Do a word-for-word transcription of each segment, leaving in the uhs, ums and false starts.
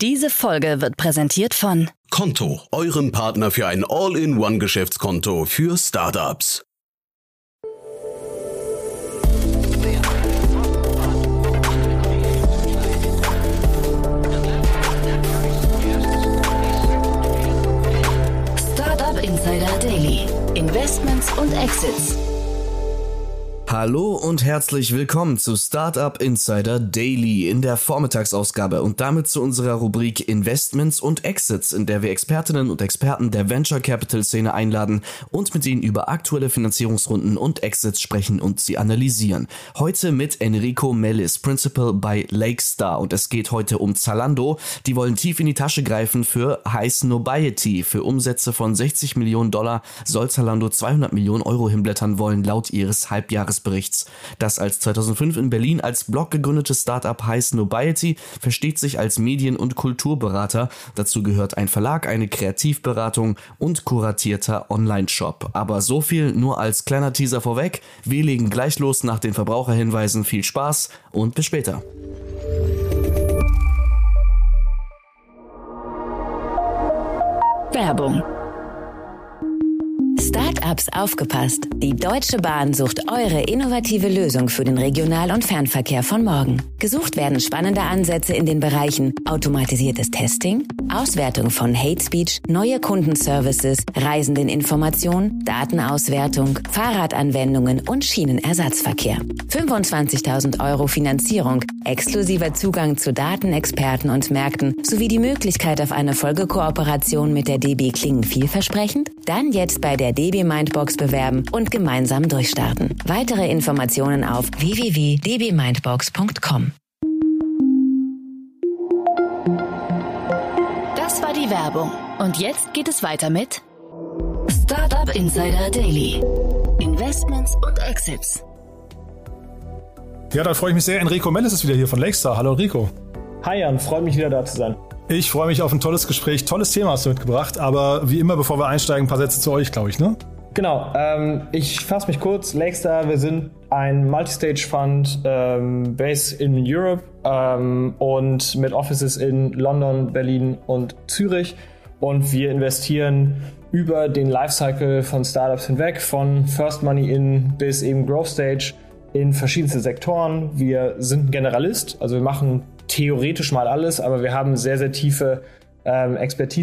Diese Folge wird präsentiert von Konto, eurem Partner für ein All-in-One-Geschäftskonto für Startups. Startup Insider Daily. Investments und Exits. Hallo und herzlich willkommen zu Startup Insider Daily in der Vormittagsausgabe und damit zu unserer Rubrik Investments und Exits, in der wir Expertinnen und Experten der Venture Capital Szene einladen und mit ihnen über aktuelle Finanzierungsrunden und Exits sprechen und sie analysieren. Heute mit Enrico Mellis, Principal bei Lakestar, und es geht heute um Zalando. Die wollen tief in die Tasche greifen für Highsnobiety. Für Umsätze von sechzig Millionen Dollar soll Zalando zweihundert Millionen Euro hinblättern wollen, laut ihres Halbjahresberichts. Das als zweitausendfünf in Berlin als Blog gegründete Startup Highsnobiety versteht sich als Medien- und Kulturberater. Dazu gehört ein Verlag, eine Kreativberatung und kuratierter Online-Shop. Aber so viel nur als kleiner Teaser vorweg. Wir legen gleich los nach den Verbraucherhinweisen. Viel Spaß und bis später. Werbung. Startups aufgepasst! Die Deutsche Bahn sucht eure innovative Lösung für den Regional- und Fernverkehr von morgen. Gesucht werden spannende Ansätze in den Bereichen automatisiertes Testing, Auswertung von Hate Speech, neue Kundenservices, Reisendeninformation, Datenauswertung, Fahrradanwendungen und Schienenersatzverkehr. fünfundzwanzigtausend Euro Finanzierung, exklusiver Zugang zu Datenexperten und Märkten sowie die Möglichkeit auf eine Folgekooperation mit der D B klingen vielversprechend? Dann jetzt bei der D B Mindbox bewerben und gemeinsam durchstarten. Weitere Informationen auf w w w punkt d b mindbox punkt com. Das war die Werbung. Und jetzt geht es weiter mit Startup Insider Daily. Investments und Exits. Ja, da freue ich mich sehr. Enrico Mellis ist wieder hier von Lakestar. Hallo Enrico. Hi Jan, freut mich wieder da zu sein. Ich freue mich auf ein tolles Gespräch. Tolles Thema hast du mitgebracht, aber wie immer, bevor wir einsteigen, ein paar Sätze zu euch, glaube ich, ne? Genau, ähm, ich fasse mich kurz. Lakestar, wir sind ein Multistage-Fund ähm, based in Europe ähm, und mit Offices in London, Berlin und Zürich. Und wir investieren über den Lifecycle von Startups hinweg, von First Money in bis eben Growth Stage in verschiedenste Sektoren. Wir sind ein Generalist, also wir machen theoretisch mal alles, aber wir haben sehr, sehr tiefe ähm,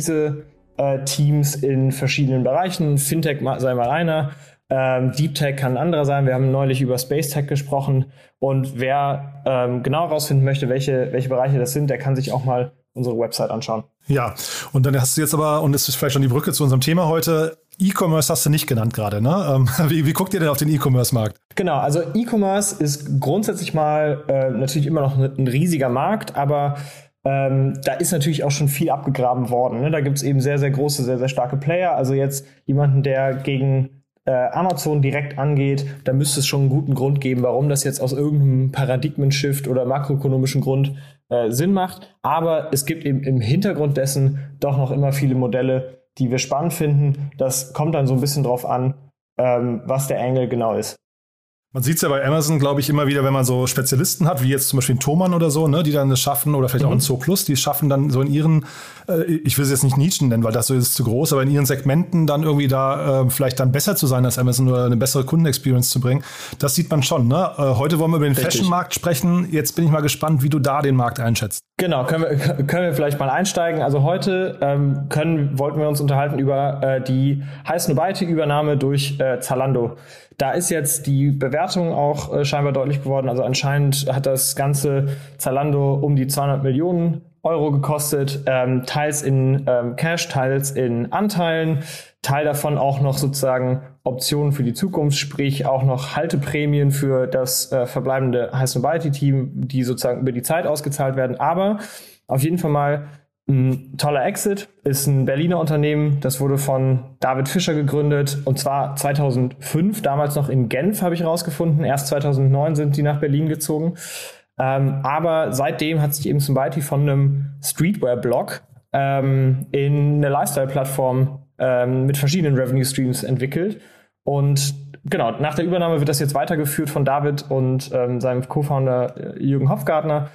Expertise-Teams äh, in verschiedenen Bereichen. Fintech sei mal einer, ähm, Deep Tech kann ein anderer sein. Wir haben neulich über Space Tech gesprochen, und wer ähm, genau herausfinden möchte, welche, welche Bereiche das sind, der kann sich auch mal unsere Website anschauen. Ja, und dann hast du jetzt aber, und das ist vielleicht schon die Brücke zu unserem Thema heute, E-Commerce hast du nicht genannt gerade, ne? Ähm, wie, wie guckt ihr denn auf den E-Commerce-Markt? Genau, also E-Commerce ist grundsätzlich mal äh, natürlich immer noch ein, ein riesiger Markt, aber ähm, da ist natürlich auch schon viel abgegraben worden, ne? Da gibt es eben sehr, sehr große, sehr, sehr starke Player. Also jetzt jemanden, der gegen äh, Amazon direkt angeht, da müsste es schon einen guten Grund geben, warum das jetzt aus irgendeinem Paradigmen-Shift oder makroökonomischen Grund äh, Sinn macht. Aber es gibt eben im Hintergrund dessen doch noch immer viele Modelle, die wir spannend finden. Das kommt dann so ein bisschen drauf an, ähm, was der Angle genau ist. Man sieht es ja bei Amazon, glaube ich, immer wieder, wenn man so Spezialisten hat, wie jetzt zum Beispiel ein Thomann oder so, ne, die dann es schaffen, oder vielleicht mhm. auch ein Zooplus, die schaffen dann so in ihren, äh, ich will es jetzt nicht Nischen nennen, weil das so ist zu groß, aber in ihren Segmenten dann irgendwie da äh, vielleicht dann besser zu sein als Amazon oder eine bessere Kundenexperience zu bringen. Das sieht man schon, ne? Äh, heute wollen wir über den Fashion-Markt sprechen. Jetzt bin ich mal gespannt, wie du da den Markt einschätzt. Genau, können wir, können wir vielleicht mal einsteigen. Also heute ähm, können, wollten wir uns unterhalten über äh, die Highsnobiety-Übernahme durch äh, Zalando. Da ist jetzt die Bewertung auch äh, scheinbar deutlich geworden. Also anscheinend hat das ganze Zalando um die zweihundert Millionen Euro gekostet, ähm, teils in ähm, Cash, teils in Anteilen, Teil davon auch noch sozusagen Optionen für die Zukunft, sprich auch noch Halteprämien für das äh, verbleibende Highsnobiety-Team, die sozusagen über die Zeit ausgezahlt werden. Aber auf jeden Fall mal ein toller Exit, ist ein Berliner Unternehmen, das wurde von David Fischer gegründet, und zwar zweitausendfünf, damals noch in Genf, habe ich rausgefunden. Erst zweitausendneun sind die nach Berlin gezogen. Ähm, aber seitdem hat sich eben Snobiety von einem Streetwear-Blog ähm, in eine Lifestyle-Plattform ähm, mit verschiedenen Revenue-Streams entwickelt. Und genau, nach der Übernahme wird das jetzt weitergeführt von David und ähm, seinem Co-Founder äh, Jürgen Hofgartner.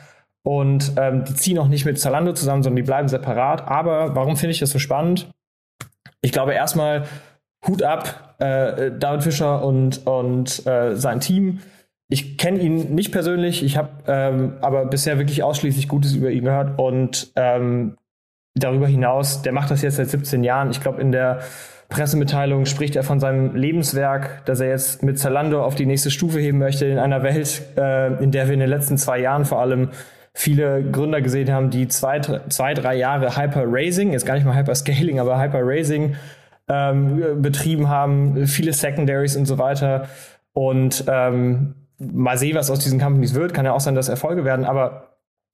Und ähm, die ziehen auch nicht mit Zalando zusammen, sondern die bleiben separat. Aber warum finde ich das so spannend? Ich glaube erstmal Hut ab, äh, David Fischer und, und äh, sein Team. Ich kenne ihn nicht persönlich, ich habe ähm, aber bisher wirklich ausschließlich Gutes über ihn gehört. Und ähm, darüber hinaus, der macht das jetzt seit siebzehn Jahren. Ich glaube, in der Pressemitteilung spricht er von seinem Lebenswerk, dass er jetzt mit Zalando auf die nächste Stufe heben möchte in einer Welt, äh, in der wir in den letzten zwei Jahren vor allem viele Gründer gesehen haben, die zwei, zwei drei Jahre Hyper-Raising, jetzt gar nicht mal Hyper-Scaling, aber Hyper-Raising ähm, betrieben haben, viele Secondaries und so weiter. Und ähm, mal sehen, was aus diesen Companies wird. Kann ja auch sein, dass Erfolge werden, aber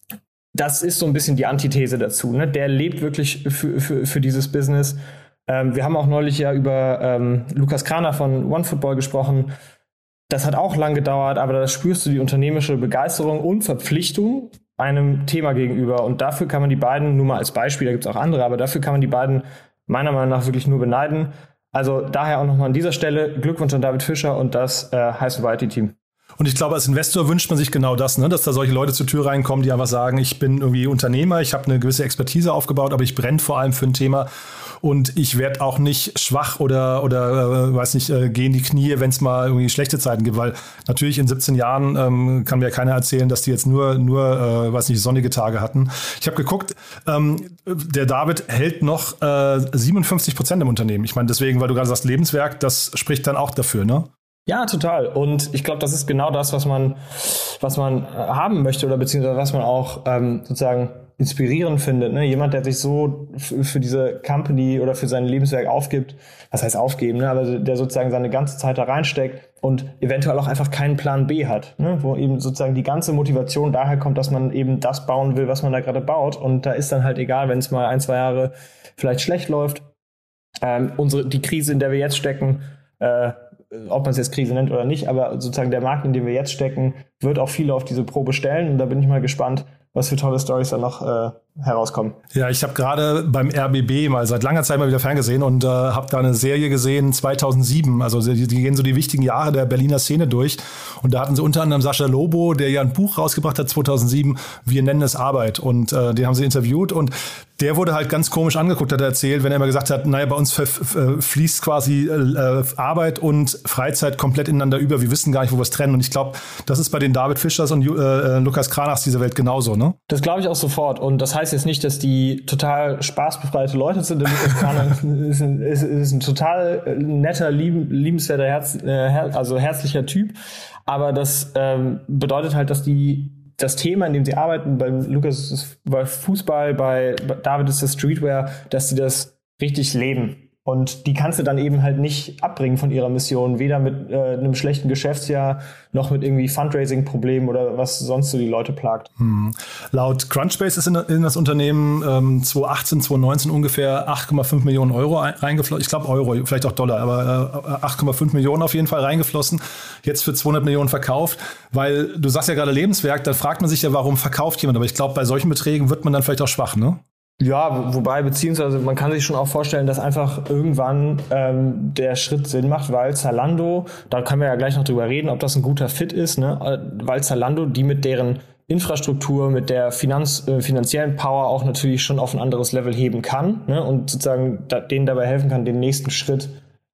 das ist so ein bisschen die Antithese dazu. Ne? Der lebt wirklich für, für, für dieses Business. Ähm, wir haben auch neulich ja über ähm, Lukas Kraner von OneFootball gesprochen. Das hat auch lang gedauert, aber da spürst du die unternehmerische Begeisterung und Verpflichtung einem Thema gegenüber. Und dafür kann man die beiden, nur mal als Beispiel, da gibt es auch andere, aber dafür kann man die beiden meiner Meinung nach wirklich nur beneiden. Also daher auch nochmal an dieser Stelle Glückwunsch an David Fischer und das äh, High Society Team. Und ich glaube, als Investor wünscht man sich genau das, ne? Dass da solche Leute zur Tür reinkommen, die einfach sagen, ich bin irgendwie Unternehmer, ich habe eine gewisse Expertise aufgebaut, aber ich brenne vor allem für ein Thema und ich werde auch nicht schwach oder, oder äh, weiß nicht, äh, gehe in die Knie, wenn es mal irgendwie schlechte Zeiten gibt, weil natürlich in siebzehn Jahren ähm, kann mir ja keiner erzählen, dass die jetzt nur, nur äh, weiß nicht, sonnige Tage hatten. Ich habe geguckt, ähm, der David hält noch äh, siebenundfünfzig Prozent im Unternehmen. Ich meine, deswegen, weil du gerade sagst, Lebenswerk, das spricht dann auch dafür, ne? Ja, total. Und ich glaube, das ist genau das, was man, was man haben möchte oder beziehungsweise was man auch ähm, sozusagen inspirierend findet. Ne? Jemand, der sich so f- für diese Company oder für sein Lebenswerk aufgibt, was heißt aufgeben, ne? Aber der sozusagen seine ganze Zeit da reinsteckt und eventuell auch einfach keinen Plan B hat, ne? Wo eben sozusagen die ganze Motivation daher kommt, dass man eben das bauen will, was man da gerade baut. Und da ist dann halt egal, wenn es mal ein, zwei Jahre vielleicht schlecht läuft. Ähm, unsere, die Krise, in der wir jetzt stecken, äh, ob man es jetzt Krise nennt oder nicht, aber sozusagen der Markt, in dem wir jetzt stecken, wird auch viele auf diese Probe stellen. Und da bin ich mal gespannt, was für tolle Storys da noch äh, herauskommen. Ja, ich habe gerade beim R B B mal seit langer Zeit mal wieder ferngesehen und äh, habe da eine Serie gesehen, zweitausendsieben. Also die, die gehen so die wichtigen Jahre der Berliner Szene durch. Und da hatten sie unter anderem Sascha Lobo, der ja ein Buch rausgebracht hat zweitausendsieben, Wir nennen es Arbeit. Und äh, den haben sie interviewt und der wurde halt ganz komisch angeguckt, hat er erzählt, wenn er immer gesagt hat, naja, bei uns ver- fließt quasi äh, Arbeit und Freizeit komplett ineinander über. Wir wissen gar nicht, wo wir es trennen. Und ich glaube, das ist bei den David Fischers und äh, Lukas Kranachs dieser Welt genauso, ne? Das glaube ich auch sofort. Und das heißt jetzt nicht, dass die total spaßbefreite Leute sind. Der Lukas Kranach ist, ein, ist, ist ein total netter, lieb, liebenswerter, Herz, äh, also herzlicher Typ. Aber das ähm, bedeutet halt, dass die das Thema, in dem sie arbeiten, bei Lukas ist es bei Fußball, bei David ist das Streetwear, dass sie das richtig leben. Und die kannst du dann eben halt nicht abbringen von ihrer Mission, weder mit äh, einem schlechten Geschäftsjahr noch mit irgendwie Fundraising-Problemen oder was sonst so die Leute plagt. Hm. Laut Crunchbase ist in, in das Unternehmen ähm, zweitausendachtzehn, zweitausendneunzehn ungefähr acht Komma fünf Millionen Euro reingeflossen. Ich glaube Euro, vielleicht auch Dollar, aber äh, acht Komma fünf Millionen auf jeden Fall reingeflossen. Jetzt für zweihundert Millionen verkauft, weil du sagst ja gerade Lebenswerk, dann fragt man sich ja, warum verkauft jemand? Aber ich glaube, bei solchen Beträgen wird man dann vielleicht auch schwach, ne? Ja, wobei, beziehungsweise man kann sich schon auch vorstellen, dass einfach irgendwann ähm, der Schritt Sinn macht, weil Zalando, da können wir ja gleich noch drüber reden, ob das ein guter Fit ist, ne? Weil Zalando, die mit deren Infrastruktur, mit der Finanz, äh, finanziellen Power auch natürlich schon auf ein anderes Level heben kann, ne? Und sozusagen da, denen dabei helfen kann, den nächsten Schritt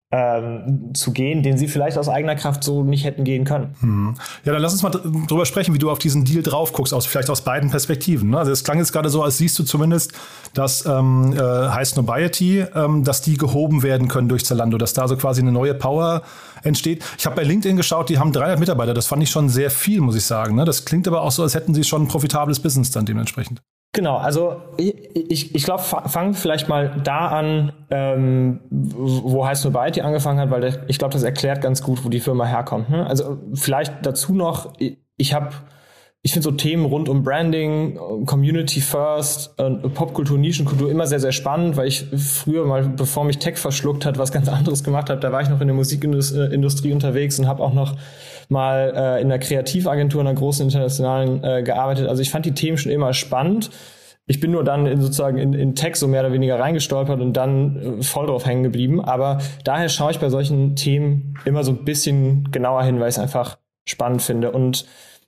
Ähm, zu gehen, den sie vielleicht aus eigener Kraft so nicht hätten gehen können. Hm. Ja, dann lass uns mal dr- drüber sprechen, wie du auf diesen Deal drauf guckst, aus, vielleicht aus beiden Perspektiven. Ne? Also es klang jetzt gerade so, als siehst du zumindest, dass ähm, äh, High Snobiety, ähm, dass die gehoben werden können durch Zalando, dass da so quasi eine neue Power entsteht. Ich habe bei LinkedIn geschaut, die haben dreihundert Mitarbeiter, das fand ich schon sehr viel, muss ich sagen. Ne? Das klingt aber auch so, als hätten sie schon ein profitables Business dann dementsprechend. Genau, also ich, ich, ich glaube, fangen wir vielleicht mal da an, ähm, wo High Snobiety angefangen hat, weil der, ich glaube, das erklärt ganz gut, wo die Firma herkommt. Ne? Also vielleicht dazu noch, ich habe, ich finde so Themen rund um Branding, Community First, äh, Popkultur, Nischenkultur immer sehr, sehr spannend, weil ich früher mal, bevor mich Tech verschluckt hat, was ganz anderes gemacht habe, da war ich noch in der Musikindustrie unterwegs und habe auch noch mal äh, in einer Kreativagentur, in einer großen internationalen äh, gearbeitet. Also ich fand die Themen schon immer spannend. Ich bin nur dann in, sozusagen in, in Tech so mehr oder weniger reingestolpert und dann äh, voll drauf hängen geblieben. Aber daher schaue ich bei solchen Themen immer so ein bisschen genauer hin, weil ich es einfach spannend finde. Und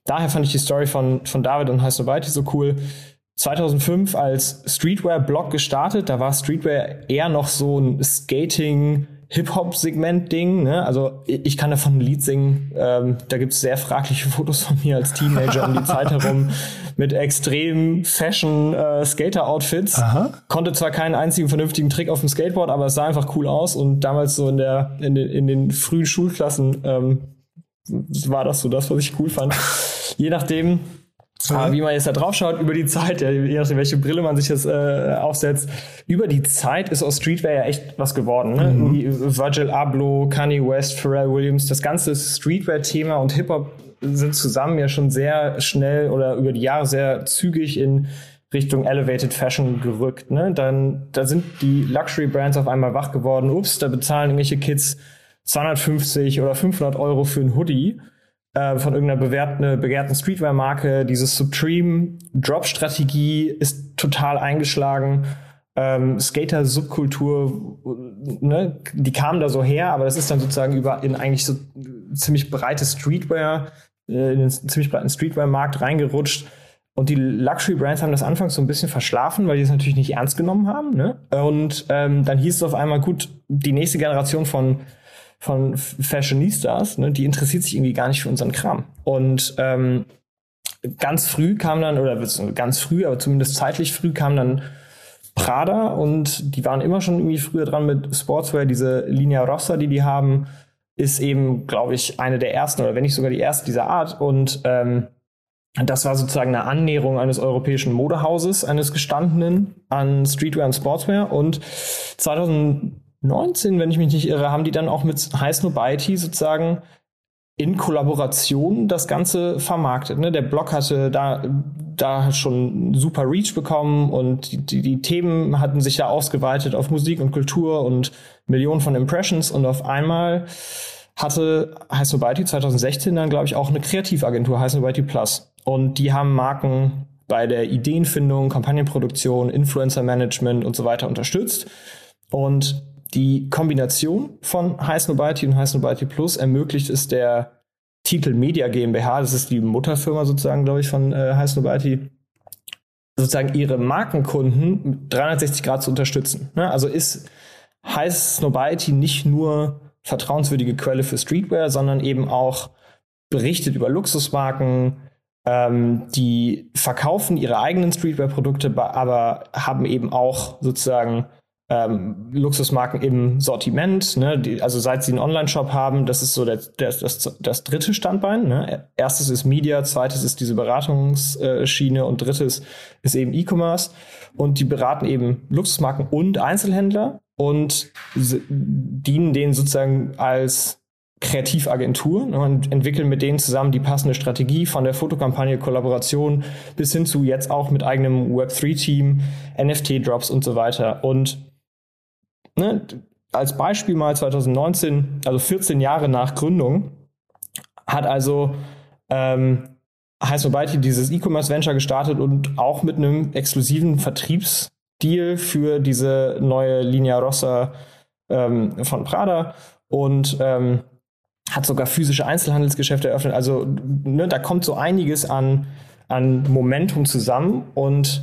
daher fand ich die Story von, von David und Heiß Nobody so cool. zweitausendfünf als Streetwear-Blog gestartet, da war Streetwear eher noch so ein Skating- Hip-Hop-Segment-Ding, ne? Also ich kann davon ein Lied singen. Ähm, da gibt's sehr fragliche Fotos von mir als Teenager um die Zeit herum mit extrem Fashion-Skater-Outfits. Aha. Konnte zwar keinen einzigen vernünftigen Trick auf dem Skateboard, aber es sah einfach cool aus. Und damals so in der in den, in den frühen Schulklassen ähm, war das so das, was ich cool fand. Je nachdem, aber wie man jetzt da drauf schaut, über die Zeit, ja, je nachdem, welche Brille man sich jetzt äh, aufsetzt, über die Zeit ist aus Streetwear ja echt was geworden. Ne? Mhm. Virgil Abloh, Kanye West, Pharrell Williams, das ganze Streetwear-Thema und Hip-Hop sind zusammen ja schon sehr schnell oder über die Jahre sehr zügig in Richtung Elevated Fashion gerückt. Ne? Dann, da sind die Luxury-Brands auf einmal wach geworden. Ups, da bezahlen irgendwelche Kids zweihundertfünfzig oder fünfhundert Euro für ein Hoodie von irgendeiner begehrten, begehrten Streetwear-Marke. Diese Supreme-Drop-Strategie ist total eingeschlagen. Ähm, Skater-Subkultur, ne, die kamen da so her, aber das ist dann sozusagen über in eigentlich so ziemlich breite Streetwear, äh, in den ziemlich breiten Streetwear-Markt reingerutscht. Und die Luxury-Brands haben das anfangs so ein bisschen verschlafen, weil die es natürlich nicht ernst genommen haben. Ne? Und ähm, dann hieß es auf einmal, gut, die nächste Generation von von Fashionistas, ne, die interessiert sich irgendwie gar nicht für unseren Kram. Und ähm, ganz früh kam dann, oder ganz früh, aber zumindest zeitlich früh kam dann Prada und die waren immer schon irgendwie früher dran mit Sportswear. Diese Linea Rossa, die die haben, ist eben, glaube ich, eine der ersten oder wenn nicht sogar die erste dieser Art. Und ähm, das war sozusagen eine Annäherung eines europäischen Modehauses, eines gestandenen an Streetwear und Sportswear. Und zweitausendneunzehn, wenn ich mich nicht irre, haben die dann auch mit Heiß Nobody sozusagen in Kollaboration das Ganze vermarktet. Ne? Der Blog hatte da, da schon super Reach bekommen und die, die, die Themen hatten sich ja ausgeweitet auf Musik und Kultur und Millionen von Impressions und auf einmal hatte Heiß Nobody zweitausendsechzehn dann, glaube ich, auch eine Kreativagentur, Heiß Nobody Plus. Und die haben Marken bei der Ideenfindung, Kampagnenproduktion, Influencer-Management und so weiter unterstützt. Und die Kombination von Heiß Nobody und Heiß Nobody Plus ermöglicht es der Titel Media GmbH, das ist die Mutterfirma sozusagen, glaube ich, von äh, Heiß Nobody, sozusagen ihre Markenkunden dreihundertsechzig Grad zu unterstützen. Ne? Also ist Heiß Nobody nicht nur vertrauenswürdige Quelle für Streetwear, sondern eben auch berichtet über Luxusmarken, ähm, die verkaufen ihre eigenen Streetwear-Produkte, aber haben eben auch sozusagen Ähm, Luxusmarken im Sortiment, ne? Die, also seit sie einen Online-Shop haben, das ist so der, der, das, das dritte Standbein. Ne? Erstes ist Media, zweites ist diese Beratungsschiene und drittes ist eben E-Commerce. Und die beraten eben Luxusmarken und Einzelhändler und s- dienen denen sozusagen als Kreativagentur, ne? Und entwickeln mit denen zusammen die passende Strategie von der Fotokampagne, Kollaboration bis hin zu jetzt auch mit eigenem Web drei Team, N F T-Drops und so weiter. Und Ne, als Beispiel mal zweitausendneunzehn, also vierzehn Jahre nach Gründung, hat also ähm, Heiß Nobody dieses E-Commerce-Venture gestartet und auch mit einem exklusiven Vertriebsdeal für diese neue Linea Rossa ähm, von Prada und ähm, hat sogar physische Einzelhandelsgeschäfte eröffnet. Also ne, da kommt so einiges an, an Momentum zusammen und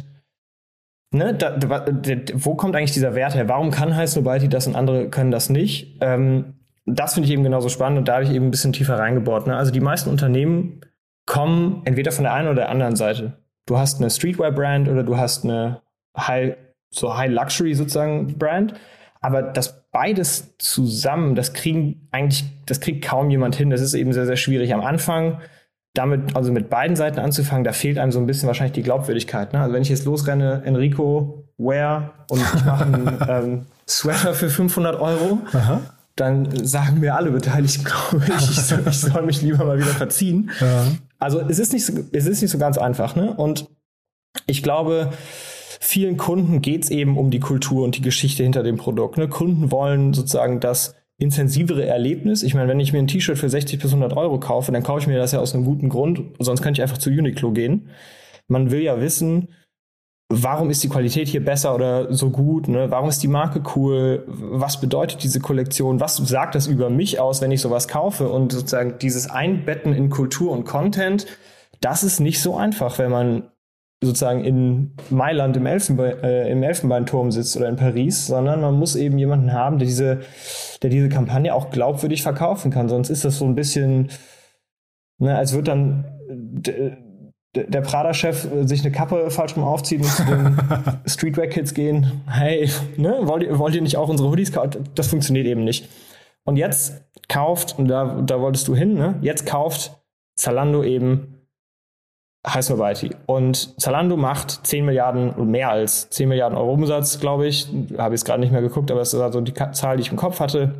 Ne, da, da, da, wo kommt eigentlich dieser Wert her? Warum kann Heiß Nobody das und andere können das nicht? Ähm, das finde ich eben genauso spannend und da habe ich eben ein bisschen tiefer reingebohrt. Ne? Also die meisten Unternehmen kommen entweder von der einen oder der anderen Seite. Du hast eine Streetwear-Brand oder du hast eine High, so High-Luxury sozusagen Brand. Aber das beides zusammen, das kriegen eigentlich, das kriegt kaum jemand hin. Das ist eben sehr, sehr schwierig am Anfang. Damit, also mit beiden Seiten anzufangen, da fehlt einem so ein bisschen wahrscheinlich die Glaubwürdigkeit. Ne? Also wenn ich jetzt losrenne, Enrico Wear und ich mache einen ähm, Sweater für fünfhundert Euro, Aha. dann sagen mir alle Beteiligten, glaube ich, ich soll, ich soll mich lieber mal wieder verziehen. Ja. Also es ist nicht so, es ist nicht so ganz einfach. Ne? Und ich glaube, vielen Kunden geht es eben um die Kultur und die Geschichte hinter dem Produkt. Ne? Kunden wollen sozusagen das intensivere Erlebnis. Ich meine, wenn ich mir ein T-Shirt für sechzig bis hundert Euro kaufe, dann kaufe ich mir das ja aus einem guten Grund, sonst könnte ich einfach zu Uniqlo gehen. Man will ja wissen, warum ist die Qualität hier besser oder so gut, ne? Warum ist die Marke cool, was bedeutet diese Kollektion, was sagt das über mich aus, wenn ich sowas kaufe und sozusagen dieses Einbetten in Kultur und Content, das ist nicht so einfach, wenn man sozusagen in Mailand im, Elfenbe- äh, im Elfenbeinturm sitzt oder in Paris, sondern man muss eben jemanden haben, der diese, der diese Kampagne auch glaubwürdig verkaufen kann. Sonst ist das so ein bisschen, ne, als würde dann d- d- der Prada-Chef sich eine Kappe falsch rum aufziehen und zu den Streetwear-Kids gehen. Hey, ne, wollt ihr, wollt ihr nicht auch unsere Hoodies kaufen? Das funktioniert eben nicht. Und jetzt kauft, und da, da wolltest du hin, ne? Jetzt kauft Zalando eben Heiß Nobody. Und Zalando macht zehn Milliarden und mehr als zehn Milliarden Euro Umsatz, glaube ich. Habe ich jetzt gerade nicht mehr geguckt, aber das war so die Zahl, die ich im Kopf hatte.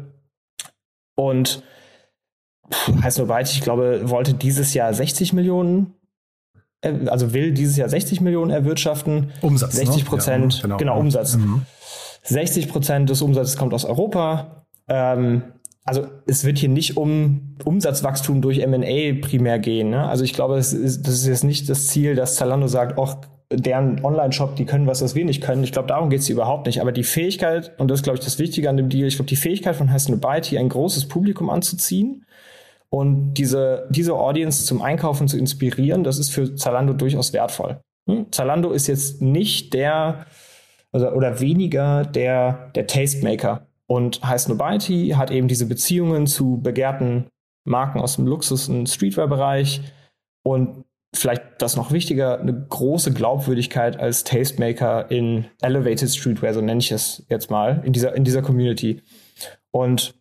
Und Heiß Nobody, ich glaube, wollte dieses Jahr sechzig Millionen, also will dieses Jahr sechzig Millionen erwirtschaften. Umsatz, sechzig Prozent, ne? Ja, genau, genau, Umsatz. Mhm. sechzig Prozent des Umsatzes kommt aus Europa. Ähm, Also es wird hier nicht um Umsatzwachstum durch M and A primär gehen. Ne? Also ich glaube, das ist, das ist jetzt nicht das Ziel, dass Zalando sagt, auch deren Online-Shop, die können was, was wir nicht können. Ich glaube, darum geht es überhaupt nicht. Aber die Fähigkeit, und das ist, glaube ich, das Wichtige an dem Deal, ich glaube, die Fähigkeit von Heiß Nobody, ein großes Publikum anzuziehen und diese, diese Audience zum Einkaufen zu inspirieren, das ist für Zalando durchaus wertvoll. Hm? Zalando ist jetzt nicht der, also, oder weniger der, der Tastemaker. Und Heiß Nobody hat eben diese Beziehungen zu begehrten Marken aus dem Luxus- und Streetwear-Bereich und vielleicht das noch wichtiger, eine große Glaubwürdigkeit als Tastemaker in Elevated Streetwear, so nenne ich es jetzt mal, in dieser, in dieser Community. Und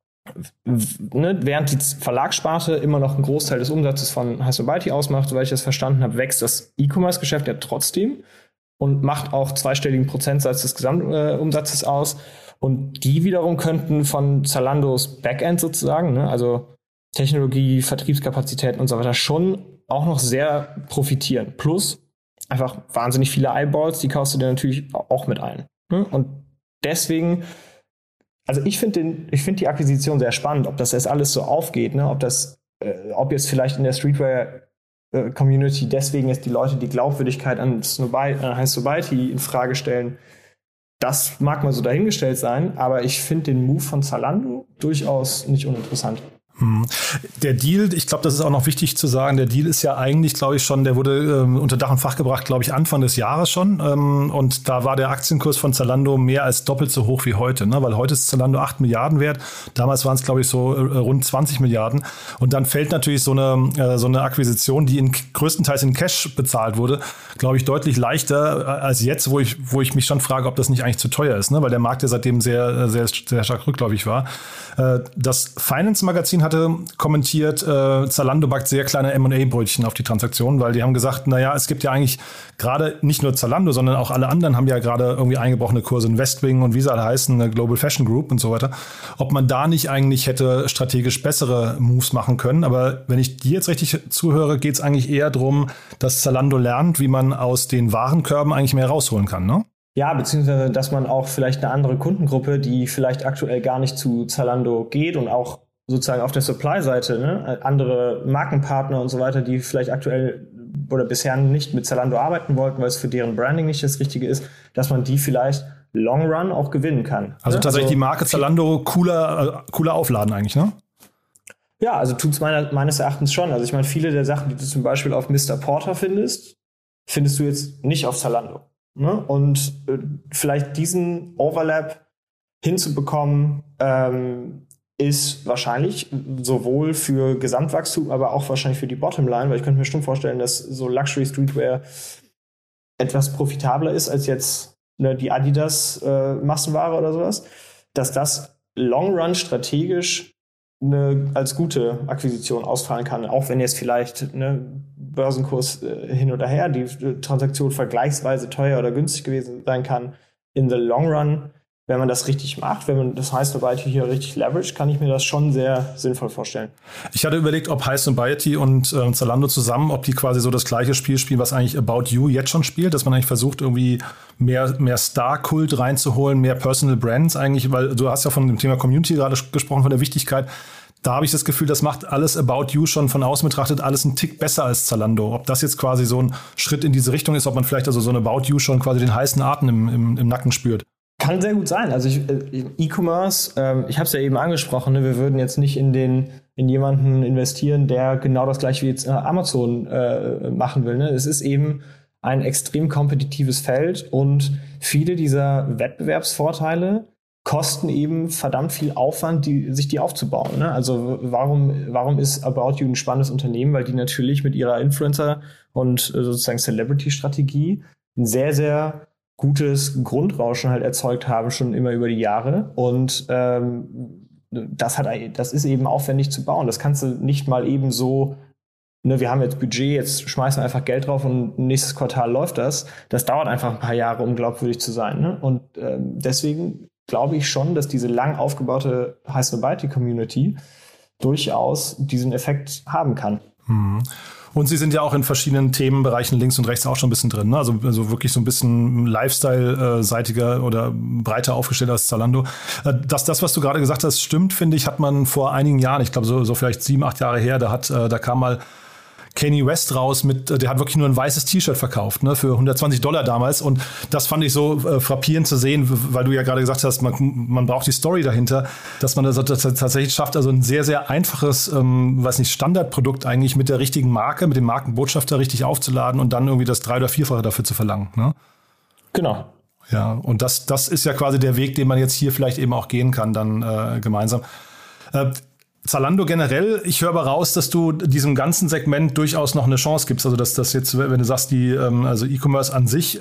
ne, während die Verlagssparte immer noch einen Großteil des Umsatzes von Heiß Nobody ausmacht, soweit ich das verstanden habe, wächst das E-Commerce-Geschäft ja trotzdem und macht auch zweistelligen Prozentsatz des Gesamtumsatzes aus. Und die wiederum könnten von Zalandos Backend sozusagen, ne, also Technologie, Vertriebskapazitäten und so weiter, schon auch noch sehr profitieren. Plus einfach wahnsinnig viele Eyeballs, die kaufst du dir natürlich auch mit ein. Ne? Und deswegen, also ich finde ich finde die Akquisition sehr spannend, ob das jetzt alles so aufgeht, ne? ob das, äh, ob jetzt vielleicht in der Streetwear-Community deswegen jetzt die Leute die Glaubwürdigkeit an Heiß Nobody in Frage stellen. Das mag mal so dahingestellt sein, aber ich finde den Move von Zalando durchaus nicht uninteressant. Der Deal, ich glaube, das ist auch noch wichtig zu sagen, der Deal ist ja eigentlich, glaube ich, schon, der wurde ähm, unter Dach und Fach gebracht, glaube ich, Anfang des Jahres schon. Ähm, und da war der Aktienkurs von Zalando mehr als doppelt so hoch wie heute, ne? Weil heute ist Zalando acht Milliarden wert. Damals waren es, glaube ich, so äh, rund zwanzig Milliarden. Und dann fällt natürlich so eine, äh, so eine Akquisition, die in, größtenteils in Cash bezahlt wurde, glaube ich, deutlich leichter als jetzt, wo ich, wo ich mich schon frage, ob das nicht eigentlich zu teuer ist, ne? Weil der Markt ja seitdem sehr, sehr, sehr stark rückläufig war. Äh, das Finance-Magazin hatte kommentiert, äh, Zalando backt sehr kleine M und A-Brötchen auf die Transaktion, weil die haben gesagt, naja, es gibt ja eigentlich gerade nicht nur Zalando, sondern auch alle anderen haben ja gerade irgendwie eingebrochene Kurse in Westwing und wie sie alle heißen, eine Global Fashion Group und so weiter. Ob man da nicht eigentlich hätte strategisch bessere Moves machen können. Aber wenn ich dir jetzt richtig zuhöre, geht es eigentlich eher darum, dass Zalando lernt, wie man aus den Warenkörben eigentlich mehr rausholen kann, ne? Ja, beziehungsweise, dass man auch vielleicht eine andere Kundengruppe, die vielleicht aktuell gar nicht zu Zalando geht und auch sozusagen auf der Supply-Seite, ne, andere Markenpartner und so weiter, die vielleicht aktuell oder bisher nicht mit Zalando arbeiten wollten, weil es für deren Branding nicht das Richtige ist, dass man die vielleicht Long Run auch gewinnen kann. Also ne? tatsächlich also, die Marke Zalando cooler, cooler aufladen eigentlich, ne? Ja, also tut es meines Erachtens schon. Also ich meine, viele der Sachen, die du zum Beispiel auf Mister Porter findest, findest du jetzt nicht auf Zalando. Ne? Und äh, vielleicht diesen Overlap hinzubekommen, ähm, ist wahrscheinlich sowohl für Gesamtwachstum, aber auch wahrscheinlich für die Bottomline, weil ich könnte mir schon vorstellen, dass so Luxury Streetwear etwas profitabler ist als jetzt ne, die Adidas äh, Massenware oder sowas, dass das Long Run strategisch eine, als gute Akquisition ausfallen kann, auch wenn jetzt vielleicht ne, Börsenkurs äh, hin oder her, die äh, Transaktion vergleichsweise teuer oder günstig gewesen sein kann. In the long run, wenn man das richtig macht, wenn man das Heiß Nobody hier richtig leverage, kann ich mir das schon sehr sinnvoll vorstellen. Ich hatte überlegt, ob Heiß Nobody und äh, Zalando zusammen, ob die quasi so das gleiche Spiel spielen, was eigentlich About You jetzt schon spielt, dass man eigentlich versucht, irgendwie mehr, mehr Star-Kult reinzuholen, mehr Personal Brands eigentlich, weil du hast ja von dem Thema Community gerade gesprochen, von der Wichtigkeit. Da habe ich das Gefühl, das macht alles About You schon von außen betrachtet alles einen Tick besser als Zalando. Ob das jetzt quasi so ein Schritt in diese Richtung ist, ob man vielleicht also so ein About You schon quasi den heißen Atem im, im, im Nacken spürt. Kann sehr gut sein. Also ich, äh, E-Commerce, ähm, ich habe es ja eben angesprochen, ne, wir würden jetzt nicht in den in jemanden investieren, der genau das gleiche wie jetzt Amazon äh, machen will. Ne? Es ist eben ein extrem kompetitives Feld und viele dieser Wettbewerbsvorteile kosten eben verdammt viel Aufwand, die, sich die aufzubauen. Ne? Also warum, warum ist About You ein spannendes Unternehmen? Weil die natürlich mit ihrer Influencer- und sozusagen Celebrity-Strategie ein sehr, sehr gutes Grundrauschen halt erzeugt haben, schon immer über die Jahre. Und ähm, das hat, das ist eben aufwendig zu bauen. Das kannst du nicht mal eben so, ne, wir haben jetzt Budget, jetzt schmeißen wir einfach Geld drauf und nächstes Quartal läuft das. Das dauert einfach ein paar Jahre, um glaubwürdig zu sein. Ne? Und ähm, deswegen glaube ich schon, dass diese lang aufgebaute High-Snobiety-Community durchaus diesen Effekt haben kann. Mhm. Und Sie sind ja auch in verschiedenen Themenbereichen links und rechts auch schon ein bisschen drin, ne? Also, also wirklich so ein bisschen Lifestyle-seitiger oder breiter aufgestellt als Zalando. Dass das, was du gerade gesagt hast, stimmt, finde ich, hat man vor einigen Jahren, ich glaube so, so vielleicht sieben, acht Jahre her, da hat, da kam mal Kanye West raus mit, der hat wirklich nur ein weißes T-Shirt verkauft, ne, für hundertzwanzig Dollar damals. Und das fand ich so äh, frappierend zu sehen, weil du ja gerade gesagt hast, man, man braucht die Story dahinter, dass man das, das tatsächlich schafft, also ein sehr, sehr einfaches, ähm, weiß nicht, Standardprodukt eigentlich mit der richtigen Marke, mit dem Markenbotschafter richtig aufzuladen und dann irgendwie das drei- oder vierfache dafür zu verlangen, ne? Genau. Ja, und das, das ist ja quasi der Weg, den man jetzt hier vielleicht eben auch gehen kann, dann äh, gemeinsam. Äh, Zalando generell, ich höre aber raus, dass du diesem ganzen Segment durchaus noch eine Chance gibst. Also dass das jetzt, wenn du sagst, die also E-Commerce an sich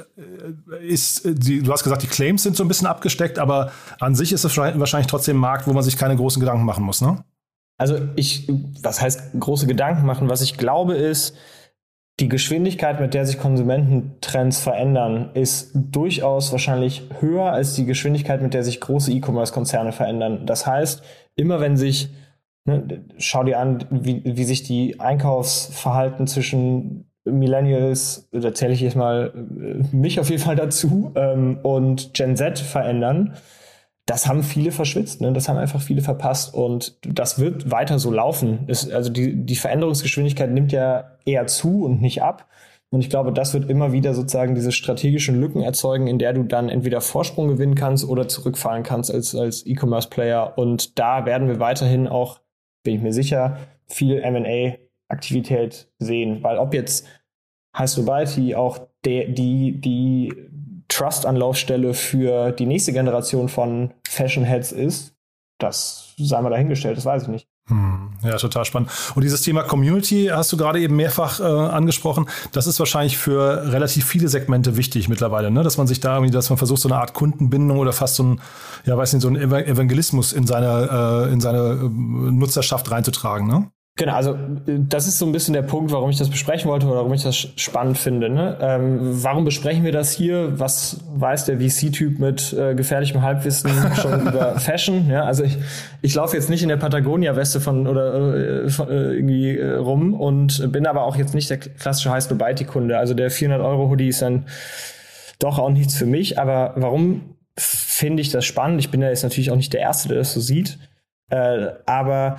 ist, die, du hast gesagt, die Claims sind so ein bisschen abgesteckt, aber an sich ist es wahrscheinlich trotzdem ein Markt, wo man sich keine großen Gedanken machen muss, ne? Also ich, was heißt große Gedanken machen? Was ich glaube ist, die Geschwindigkeit, mit der sich Konsumententrends verändern, ist durchaus wahrscheinlich höher als die Geschwindigkeit, mit der sich große E-Commerce-Konzerne verändern. Das heißt, immer wenn sich Ne, schau dir an, wie, wie sich die Einkaufsverhalten zwischen Millennials, da zähle ich jetzt mal mich auf jeden Fall dazu, ähm, und Gen Z verändern. Das haben viele verschwitzt, ne? Das haben einfach viele verpasst und das wird weiter so laufen. Es, also die, die Veränderungsgeschwindigkeit nimmt ja eher zu und nicht ab. Und ich glaube, das wird immer wieder sozusagen diese strategischen Lücken erzeugen, in der du dann entweder Vorsprung gewinnen kannst oder zurückfallen kannst als, als E-Commerce-Player. Und da werden wir weiterhin auch, bin ich mir sicher, viel M and A-Aktivität sehen. Weil ob jetzt High-Snobiety auch der, die, die Trust-Anlaufstelle für die nächste Generation von Fashion-Heads ist, das sei mal dahingestellt, das weiß ich nicht. Hm, ja, total spannend. Und dieses Thema Community hast du gerade eben mehrfach äh, angesprochen. Das ist wahrscheinlich für relativ viele Segmente wichtig mittlerweile, ne? Dass man sich da irgendwie, dass man versucht, so eine Art Kundenbindung oder fast so ein, ja, weiß nicht, so ein Evangelismus in seine, äh, in seine Nutzerschaft reinzutragen, ne? Genau, also das ist so ein bisschen der Punkt, warum ich das besprechen wollte oder warum ich das spannend finde. Ne? Ähm, warum besprechen wir das hier? Was weiß der V C-Typ mit äh, gefährlichem Halbwissen schon über Fashion? Ja, also ich, ich laufe jetzt nicht in der Patagonia-Weste von oder äh, von, äh, irgendwie äh, rum und bin aber auch jetzt nicht der klassische High-Snobiety-Kunde. Also der vierhundert-Euro-Hoodie ist dann doch auch nichts für mich. Aber warum finde ich das spannend? Ich bin ja jetzt natürlich auch nicht der Erste, der das so sieht. Äh, aber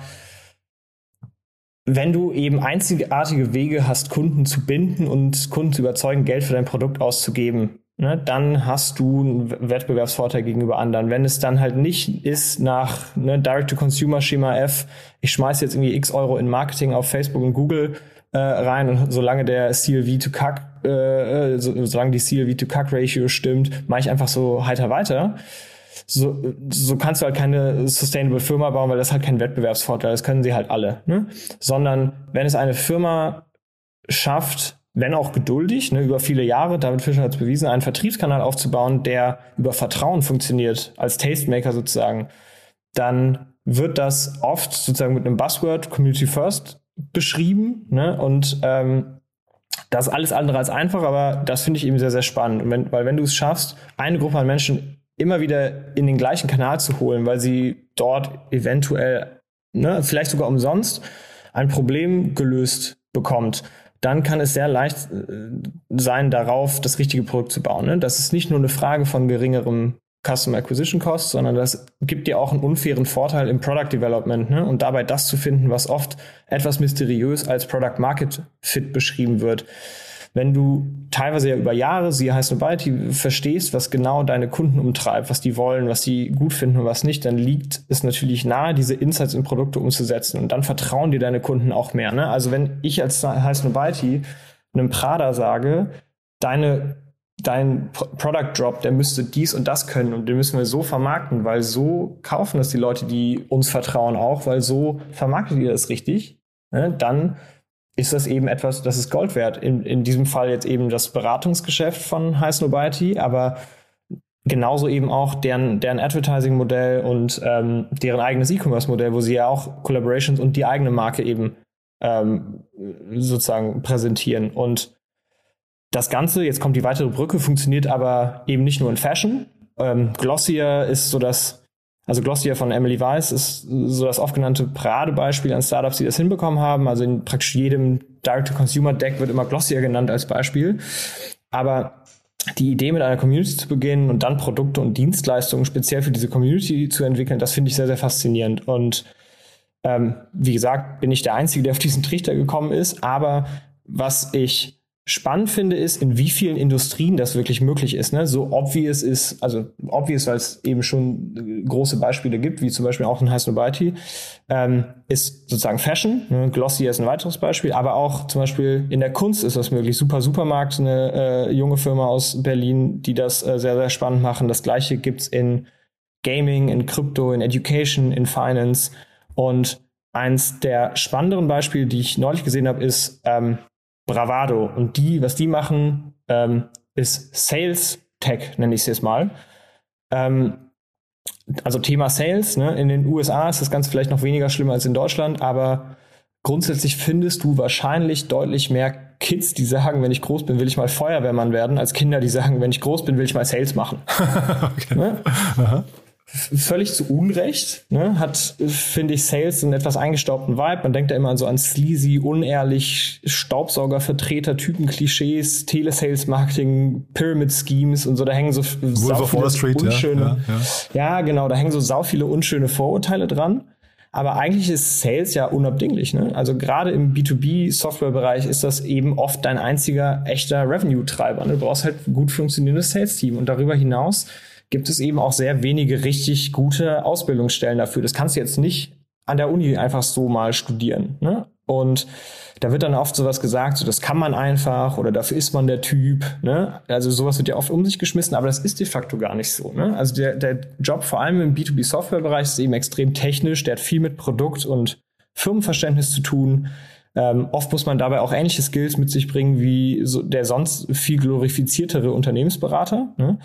wenn du eben einzigartige Wege hast, Kunden zu binden und Kunden zu überzeugen, Geld für dein Produkt auszugeben, ne, dann hast du einen Wettbewerbsvorteil gegenüber anderen. Wenn es dann halt nicht ist nach ne, Direct-to-Consumer-Schema F, ich schmeiße jetzt irgendwie x Euro in Marketing auf Facebook und Google äh, rein und solange der C L V to C A C, äh, so, solange die C L V to C A C-Ratio stimmt, mache ich einfach so heiter weiter. So, so kannst du halt keine sustainable Firma bauen, weil das halt kein Wettbewerbsvorteil ist. Das können sie halt alle. Ne? Sondern wenn es eine Firma schafft, wenn auch geduldig, ne, über viele Jahre, David Fischer hat es bewiesen, einen Vertriebskanal aufzubauen, der über Vertrauen funktioniert, als Tastemaker sozusagen, dann wird das oft sozusagen mit einem Buzzword Community First beschrieben. Ne? Und ähm, das ist alles andere als einfach, aber das finde ich eben sehr, sehr spannend. Und wenn, weil wenn du es schaffst, eine Gruppe an Menschen immer wieder in den gleichen Kanal zu holen, weil sie dort eventuell, ne, vielleicht sogar umsonst, ein Problem gelöst bekommt, dann kann es sehr leicht sein, darauf das richtige Produkt zu bauen. Ne? Das ist nicht nur eine Frage von geringerem Customer Acquisition Cost, sondern das gibt dir auch einen unfairen Vorteil im Product Development, ne? Und dabei das zu finden, was oft etwas mysteriös als Product Market Fit beschrieben wird. wenn du teilweise ja über Jahre, sie heißt Nobody, verstehst, was genau deine Kunden umtreibt, was die wollen, was die gut finden und was nicht, dann liegt es natürlich nahe, diese Insights in Produkte umzusetzen und dann vertrauen dir deine Kunden auch mehr. Ne? Also wenn ich als heißt Nobody einem Prada sage, deine dein Product Drop, der müsste dies und das können und den müssen wir so vermarkten, weil so kaufen das die Leute, die uns vertrauen auch, weil so vermarktet ihr das richtig, ne? Dann ist das eben etwas, das ist Gold wert. In, in diesem Fall jetzt eben das Beratungsgeschäft von Heiß Nobody, aber genauso eben auch deren, deren Advertising-Modell und ähm, deren eigenes E-Commerce-Modell, wo sie ja auch Collaborations und die eigene Marke eben ähm, sozusagen präsentieren. Und das Ganze, jetzt kommt die weitere Brücke, funktioniert aber eben nicht nur in Fashion. Ähm, Glossier ist so das, also Glossier von Emily Weiss ist so das oft genannte Paradebeispiel an Startups, die das hinbekommen haben. Also in praktisch jedem Direct-to-Consumer-Deck wird immer Glossier genannt als Beispiel. Aber die Idee, mit einer Community zu beginnen und dann Produkte und Dienstleistungen speziell für diese Community zu entwickeln, das finde ich sehr, sehr faszinierend. Und ähm, wie gesagt, bin ich der Einzige, der auf diesen Trichter gekommen ist. Aber was ich spannend finde, ist, in wie vielen Industrien das wirklich möglich ist. Ne? So obvious ist, also obvious, weil es eben schon große Beispiele gibt, wie zum Beispiel auch in Heiß Nobody, ähm, ist sozusagen Fashion. Ne? Glossier ist ein weiteres Beispiel, aber auch zum Beispiel in der Kunst ist das möglich. Super Supermarkt, eine äh, junge Firma aus Berlin, die das äh, sehr, sehr spannend machen. Das Gleiche gibt's in Gaming, in Krypto, in Education, in Finance. Und eins der spannenderen Beispiele, die ich neulich gesehen habe, ist ähm, Bravado. Und die, was die machen, ähm, ist Sales Tech, nenne ich es jetzt mal. Ähm, also Thema Sales, ne? In den U S A ist das Ganze vielleicht noch weniger schlimm als in Deutschland, aber grundsätzlich findest du wahrscheinlich deutlich mehr Kids, die sagen, wenn ich groß bin, will ich mal Feuerwehrmann werden, als Kinder, die sagen, wenn ich groß bin, will ich mal Sales machen. Okay. Ne? Aha. Völlig zu Unrecht, ne, hat, finde ich, Sales einen etwas eingestaubten Vibe. Man denkt ja immer so an sleazy, unehrlich, Staubsaugervertreter-Typen, Klischees, Telesales-Marketing, Pyramid-Schemes und so. Da hängen so sau viele Street, unschöne, ja, ja, ja. ja, genau, da hängen so sau viele unschöne Vorurteile dran. Aber eigentlich ist Sales ja unabdinglich, ne? Also gerade im B zwei B-Software-Bereich ist das eben oft dein einziger echter Revenue-Treiber. Ne? Du brauchst halt ein gut funktionierendes Sales-Team und darüber hinaus gibt es eben auch sehr wenige richtig gute Ausbildungsstellen dafür. Das kannst du jetzt nicht an der Uni einfach so mal studieren, ne? Und da wird dann oft sowas gesagt, so das kann man einfach oder dafür ist man der Typ, ne? Also sowas wird ja oft um sich geschmissen, aber das ist de facto gar nicht so, ne? Also der, der Job vor allem im B zwei B-Software-Bereich ist eben extrem technisch, der hat viel mit Produkt und Firmenverständnis zu tun. Ähm, oft muss man dabei auch ähnliche Skills mit sich bringen wie so der sonst viel glorifiziertere Unternehmensberater, ne?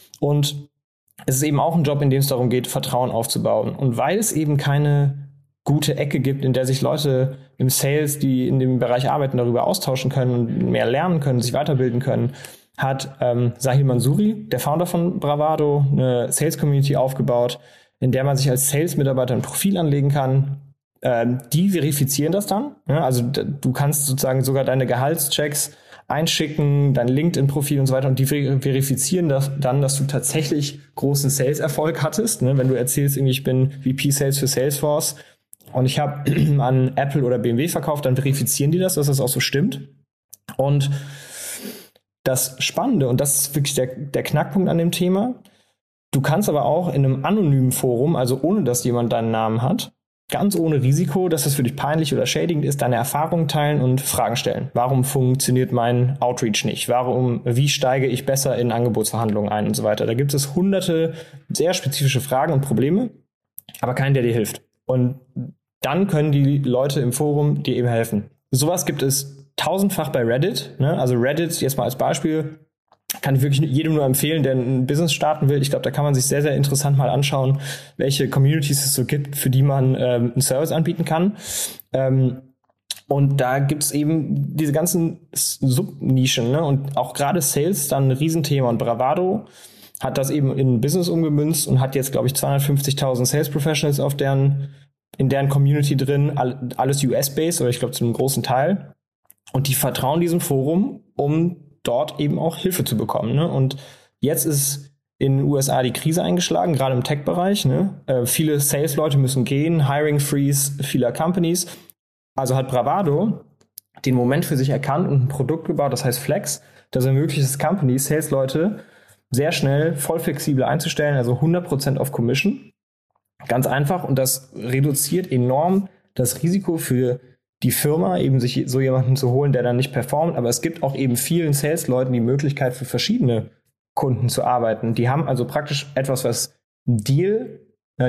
Und es ist eben auch ein Job, in dem es darum geht, Vertrauen aufzubauen. Und weil es eben keine gute Ecke gibt, in der sich Leute im Sales, die in dem Bereich arbeiten, darüber austauschen können und mehr lernen können, sich weiterbilden können, hat ähm, Sahil Mansouri, der Founder von Bravado, eine Sales-Community aufgebaut, in der man sich als Sales-Mitarbeiter ein Profil anlegen kann. Ähm, die verifizieren das dann. Ja? Also d- du kannst sozusagen sogar deine Gehaltschecks einschicken, dein LinkedIn-Profil und so weiter und die verifizieren das dann, dass du tatsächlich großen Sales-Erfolg hattest. Ne? Wenn du erzählst, irgendwie ich bin V P Sales für Salesforce und ich habe an Apple oder B M W verkauft, dann verifizieren die das, dass das auch so stimmt. Und das Spannende, und das ist wirklich der, der Knackpunkt an dem Thema, du kannst aber auch in einem anonymen Forum, also ohne dass jemand deinen Namen hat, ganz ohne Risiko, dass das für dich peinlich oder schädigend ist, deine Erfahrungen teilen und Fragen stellen. Warum funktioniert mein Outreach nicht? Warum, wie steige ich besser in Angebotsverhandlungen ein und so weiter? Da gibt es hunderte sehr spezifische Fragen und Probleme, aber keinen, der dir hilft. Und dann können die Leute im Forum dir eben helfen. Sowas gibt es tausendfach bei Reddit, ne? Also Reddit, jetzt mal als Beispiel, kann ich wirklich jedem nur empfehlen, der ein Business starten will. Ich glaube, da kann man sich sehr, sehr interessant mal anschauen, welche Communities es so gibt, für die man ähm, einen Service anbieten kann. Ähm, und da gibt es eben diese ganzen Subnischen, ne? Und auch gerade Sales dann ein Riesenthema. Und Bravado hat das eben in ein Business umgemünzt und hat jetzt, glaube ich, zweihundertfünfzigtausend Sales Professionals auf deren, in deren Community drin, alles U S-based, oder ich glaube zu einem großen Teil. Und die vertrauen diesem Forum, um dort eben auch Hilfe zu bekommen. Ne? Und jetzt ist in den U S A die Krise eingeschlagen, gerade im Tech-Bereich. Ne? Äh, viele Sales-Leute müssen gehen, Hiring Freeze vieler Companies. Also hat Bravado den Moment für sich erkannt und ein Produkt gebaut, das heißt Flex. Das ermöglicht es Companies, Sales-Leute sehr schnell, voll flexibel einzustellen, also hundert Prozent auf Commission. Ganz einfach, und das reduziert enorm das Risiko für die Firma, eben sich so jemanden zu holen, der dann nicht performt. Aber es gibt auch eben vielen Sales-Leuten die Möglichkeit, für verschiedene Kunden zu arbeiten. Die haben also praktisch etwas, was Deal,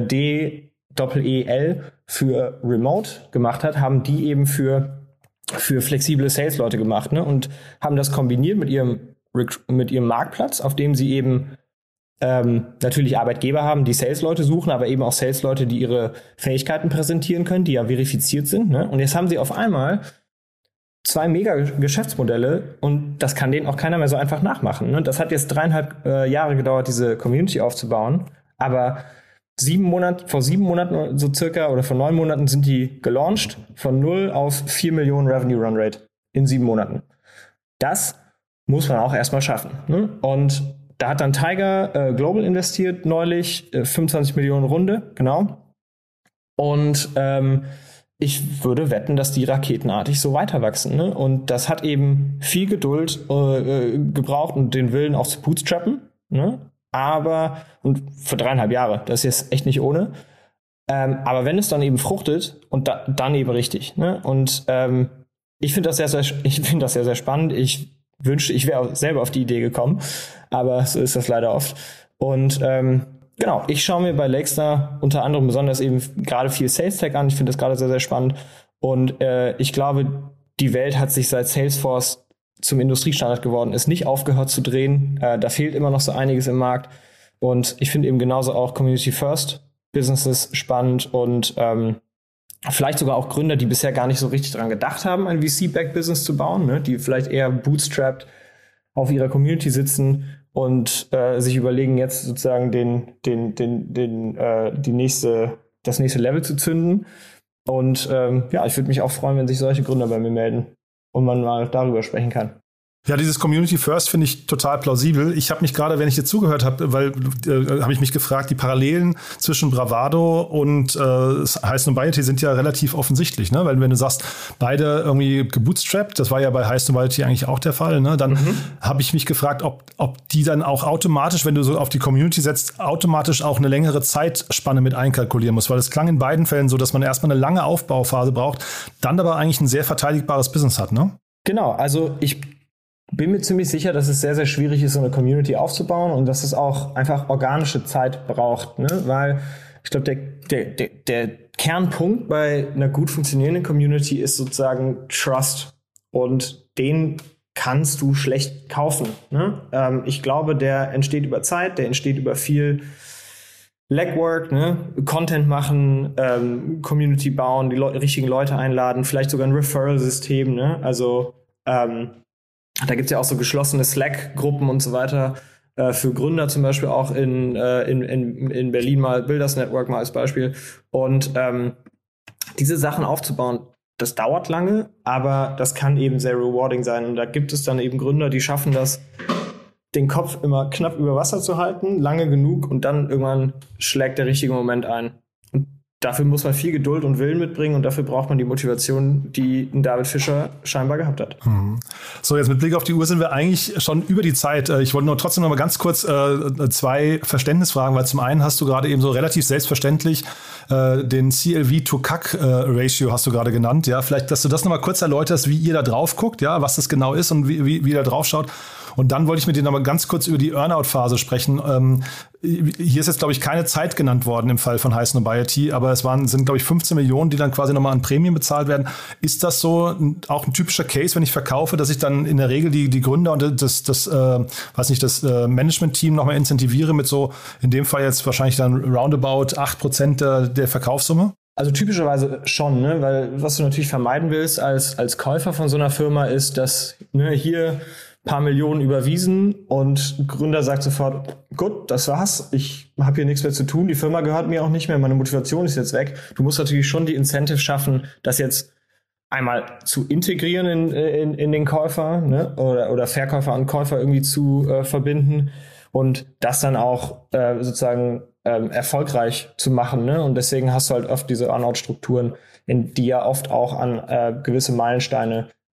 D E L für Remote gemacht hat, haben die eben für, für flexible Sales-Leute gemacht, ne? Und haben das kombiniert mit ihrem, mit ihrem Marktplatz, auf dem sie eben ähm, natürlich Arbeitgeber haben, die Sales-Leute suchen, aber eben auch Sales-Leute, die ihre Fähigkeiten präsentieren können, die ja verifiziert sind, ne? Und jetzt haben sie auf einmal zwei mega Geschäftsmodelle und das kann denen auch keiner mehr so einfach nachmachen, ne? Das hat jetzt dreieinhalb äh, Jahre gedauert, diese Community aufzubauen, aber Sieben Monate, vor sieben Monaten so circa oder vor neun Monaten sind die gelauncht, von null auf vier Millionen Revenue Run Rate in sieben Monaten. Das muss man auch erstmal schaffen, ne? Und da hat dann Tiger äh, Global investiert neulich, äh, fünfundzwanzig Millionen Runde, genau. Und ähm, ich würde wetten, dass die raketenartig so weiter wachsen, ne? Und das hat eben viel Geduld äh, gebraucht und den Willen auch zu bootstrappen, ne? Aber, und für dreieinhalb Jahre, das ist jetzt echt nicht ohne. Ähm, aber wenn es dann eben fruchtet und da, dann eben richtig, ne? Und ähm, ich finde das sehr, sehr, ich finde das sehr, sehr spannend. Ich wünschte, ich wäre selber auf die Idee gekommen, aber so ist das leider oft. Und ähm, genau, ich schaue mir bei Lakestar unter anderem besonders eben gerade viel Sales Tech an. Ich finde das gerade sehr, sehr spannend. Und äh, ich glaube, die Welt hat sich seit Salesforce zum Industriestandard geworden ist, nicht aufgehört zu drehen. Äh, da fehlt immer noch so einiges im Markt. Und ich finde eben genauso auch Community First Businesses spannend und ähm, vielleicht sogar auch Gründer, die bisher gar nicht so richtig dran gedacht haben, ein V C-Backed Business zu bauen, ne? Die vielleicht eher bootstrapped auf ihrer Community sitzen und äh, sich überlegen, jetzt sozusagen den, den, den, den, äh, die nächste, das nächste Level zu zünden. Und ähm, ja, ich würde mich auch freuen, wenn sich solche Gründer bei mir melden und man mal darüber sprechen kann. Ja, dieses Community First finde ich total plausibel. Ich habe mich gerade, wenn ich dir zugehört habe, weil äh, habe ich mich gefragt, die Parallelen zwischen Bravado und äh, Highsnobiety und Biety sind ja relativ offensichtlich, ne? Weil wenn du sagst, beide irgendwie gebootstrapped, das war ja bei Highsnobiety und Biety eigentlich auch der Fall, ne? Dann mhm. habe ich mich gefragt, ob, ob die dann auch automatisch, wenn du so auf die Community setzt, automatisch auch eine längere Zeitspanne mit einkalkulieren musst, weil es klang in beiden Fällen so, dass man erstmal eine lange Aufbauphase braucht, dann aber eigentlich ein sehr verteidigbares Business hat, ne? Genau, also ich bin mir ziemlich sicher, dass es sehr, sehr schwierig ist, so eine Community aufzubauen und dass es auch einfach organische Zeit braucht, ne? Weil ich glaube, der, der, der, der Kernpunkt bei einer gut funktionierenden Community ist sozusagen Trust und den kannst du schlecht kaufen, ne? Ähm, ich glaube, der entsteht über Zeit, der entsteht über viel Legwork, ne? Content machen, ähm, Community bauen, die Le- richtigen Leute einladen, vielleicht sogar ein Referral-System, ne? Also ähm, da gibt's ja auch so geschlossene Slack-Gruppen und so weiter, äh, für Gründer zum Beispiel auch in, äh, in, in, in Berlin mal, Builders Network mal als Beispiel. Und ähm, diese Sachen aufzubauen, das dauert lange, aber das kann eben sehr rewarding sein. Und da gibt es dann eben Gründer, die schaffen das, den Kopf immer knapp über Wasser zu halten, lange genug und dann irgendwann schlägt der richtige Moment ein. Und dafür muss man viel Geduld und Willen mitbringen und dafür braucht man die Motivation, die ein David Fischer scheinbar gehabt hat. Hm. So, jetzt mit Blick auf die Uhr sind wir eigentlich schon über die Zeit. Ich wollte nur trotzdem noch mal ganz kurz äh, zwei Verständnisfragen, weil zum einen hast du gerade eben so relativ selbstverständlich äh, den C L V to C A C-Ratio äh, hast du gerade genannt. Ja, vielleicht, dass du das noch mal kurz erläuterst, wie ihr da drauf guckt, ja, was das genau ist und wie, wie, wie ihr da drauf schaut. Und dann wollte ich mit dir noch mal ganz kurz über die Earnout-Phase sprechen. Ähm, hier ist jetzt, glaube ich, keine Zeit genannt worden im Fall von Highsnobiety und Biety, aber es waren, sind, glaube ich, fünfzehn Millionen, die dann quasi nochmal an Prämien bezahlt werden. Ist das so ein, auch ein typischer Case, wenn ich verkaufe, dass ich dann in der Regel die, die Gründer und das, das, äh, weiß nicht, das äh, Management-Team nochmal incentiviere mit so, in dem Fall jetzt wahrscheinlich dann roundabout acht Prozent der, der Verkaufssumme? Also typischerweise schon, ne? Weil was du natürlich vermeiden willst als, als Käufer von so einer Firma ist, dass ne, hier paar Millionen überwiesen und Gründer sagt sofort, gut, das war's, ich habe hier nichts mehr zu tun, die Firma gehört mir auch nicht mehr, meine Motivation ist jetzt weg. Du musst natürlich schon die Incentive schaffen, das jetzt einmal zu integrieren in, in, in den Käufer, ne? oder, oder Verkäufer und Käufer irgendwie zu äh, verbinden und das dann auch äh, sozusagen äh, erfolgreich zu machen. Ne? Und deswegen hast du halt oft diese Earnout-Strukturen, in die ja oft auch an äh, gewisse Meilensteine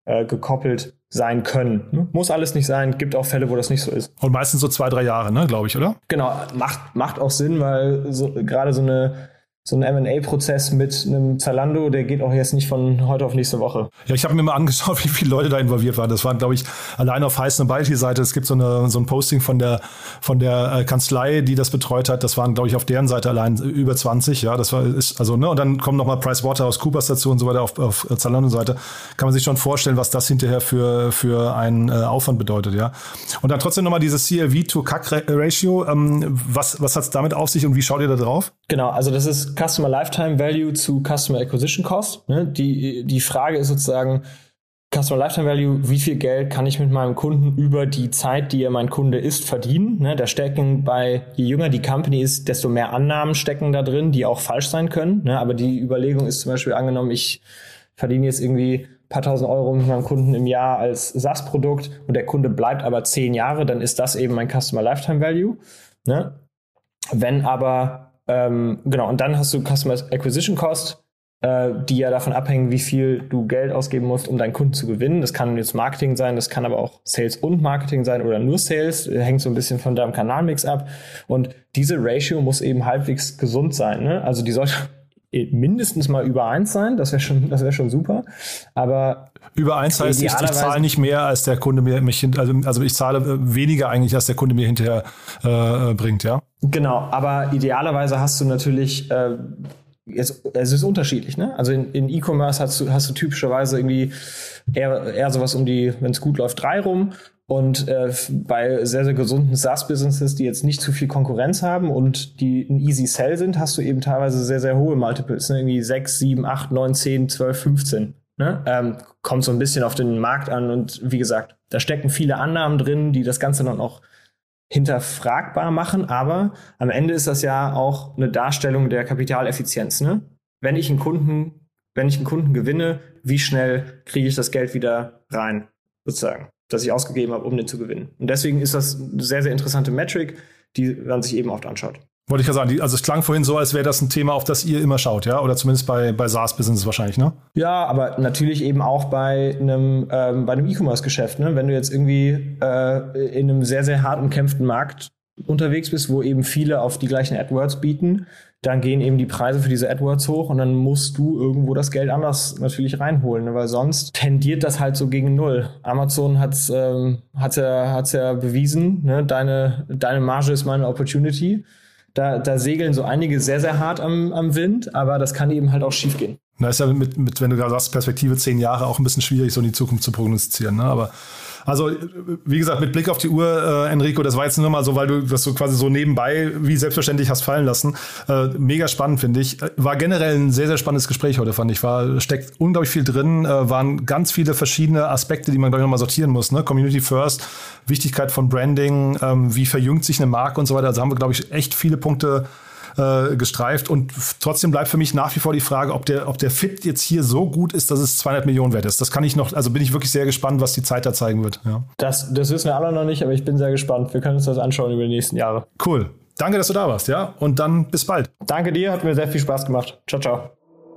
äh, gekoppelt sein können. Ne? Muss alles nicht sein, gibt auch Fälle, wo das nicht so ist. Und meistens so zwei, drei Jahre, ne, glaube ich, oder? Genau, macht, macht auch Sinn, weil so, gerade so eine so ein M and A-Prozess mit einem Zalando, der geht auch jetzt nicht von heute auf nächste Woche. Ja, ich habe mir mal angeschaut, wie viele Leute da involviert waren. Das waren, glaube ich, allein auf High Snobiety-Seite. Es gibt so, eine, so ein Posting von der, von der Kanzlei, die das betreut hat. Das waren, glaube ich, auf deren Seite allein über zwanzig. Ja, das war, ist, also, ne, und dann kommen nochmal PricewaterhouseCoopers dazu und so weiter auf, auf Zalando-Seite. Kann man sich schon vorstellen, was das hinterher für, für einen äh, Aufwand bedeutet, ja. Und dann trotzdem nochmal dieses C L V to C A C-Ratio. Ähm, was, was hat es damit auf sich und wie schaut ihr da drauf? Genau, also das ist Customer Lifetime Value zu Customer Acquisition Cost. Ne? Die, die Frage ist sozusagen, Customer Lifetime Value, wie viel Geld kann ich mit meinem Kunden über die Zeit, die er mein Kunde ist, verdienen? Ne? Da stecken bei, je jünger die Company ist, desto mehr Annahmen stecken da drin, die auch falsch sein können. Ne? Aber die Überlegung ist zum Beispiel angenommen, ich verdiene jetzt irgendwie ein paar tausend Euro mit meinem Kunden im Jahr als SaaS-Produkt und der Kunde bleibt aber zehn Jahre, dann ist das eben mein Customer Lifetime Value. Ne? Wenn aber Ähm, genau, und dann hast du Customer Acquisition Cost, äh, die ja davon abhängen, wie viel du Geld ausgeben musst, um deinen Kunden zu gewinnen. Das kann jetzt Marketing sein, das kann aber auch Sales und Marketing sein oder nur Sales. Hängt so ein bisschen von deinem Kanalmix ab. Und diese Ratio muss eben halbwegs gesund sein. Ne? Also die sollte mindestens mal über eins sein, das wäre schon, das wäre schon super. Aber über eins heißt, ich, ich zahle nicht mehr, als der Kunde mir mich hin, also, also ich zahle weniger eigentlich, als der Kunde mir hinterher äh, bringt, ja. Genau, aber idealerweise hast du natürlich, äh, jetzt, es ist unterschiedlich, ne? Also in, in E-Commerce hast du, hast du typischerweise irgendwie eher, eher sowas um die, wenn es gut läuft, drei rum. Und äh, bei sehr, sehr gesunden SaaS-Businesses, die jetzt nicht zu viel Konkurrenz haben und die ein Easy Sell sind, hast du eben teilweise sehr, sehr hohe Multiples, ne? Irgendwie sechs, sieben, acht, neun, zehn, zwölf, fünfzehn. Ne? Ähm, kommt so ein bisschen auf den Markt an und wie gesagt, da stecken viele Annahmen drin, die das Ganze dann auch hinterfragbar machen, aber am Ende ist das ja auch eine Darstellung der Kapitaleffizienz. Ne? Wenn ich einen Kunden, wenn ich einen Kunden gewinne, wie schnell kriege ich das Geld wieder rein, sozusagen, das ich ausgegeben habe, um den zu gewinnen. Und deswegen ist das eine sehr, sehr interessante Metric, die man sich eben oft anschaut. Wollte ich ja sagen, also es klang vorhin so, als wäre das ein Thema, auf das ihr immer schaut, ja? Oder zumindest bei, bei SaaS-Business wahrscheinlich, ne? Ja, aber natürlich eben auch bei einem, ähm, bei einem E-Commerce-Geschäft, ne? Wenn du jetzt irgendwie äh, in einem sehr, sehr hart umkämpften Markt unterwegs bist, wo eben viele auf die gleichen AdWords bieten, dann gehen eben die Preise für diese AdWords hoch und dann musst du irgendwo das Geld anders natürlich reinholen, ne? Weil sonst tendiert das halt so gegen Null. Amazon hat's, ähm, hat's ja, hat's ja bewiesen, ne? Deine, deine Marge ist meine Opportunity. Da, da segeln so einige sehr, sehr hart am, am Wind, aber das kann eben halt auch schief gehen. Da ist ja mit, mit, wenn du da sagst, Perspektive zehn Jahre auch ein bisschen schwierig, so in die Zukunft zu prognostizieren, ne? Aber also, wie gesagt, mit Blick auf die Uhr, äh, Enrico, das war jetzt nur mal so, weil du das so quasi so nebenbei wie selbstverständlich hast fallen lassen. Äh, mega spannend, finde ich. War generell ein sehr, sehr spannendes Gespräch heute, fand ich. War, steckt unglaublich viel drin, äh, waren ganz viele verschiedene Aspekte, die man, glaube ich, nochmal sortieren muss. Ne? Community First, Wichtigkeit von Branding, ähm, wie verjüngt sich eine Marke und so weiter. Also haben wir, glaube ich, echt viele Punkte äh, gestreift. Und f- trotzdem bleibt für mich nach wie vor die Frage, ob der, ob der Fit jetzt hier so gut ist, dass es zweihundert Millionen wert ist. Das kann ich noch, also bin ich wirklich sehr gespannt, was die Zeit da zeigen wird. Ja. Das, das wissen wir alle noch nicht, aber ich bin sehr gespannt. Wir können uns das anschauen über die nächsten Jahre. Cool. Danke, dass du da warst, ja? Und dann bis bald. Danke dir, hat mir sehr viel Spaß gemacht. Ciao, ciao.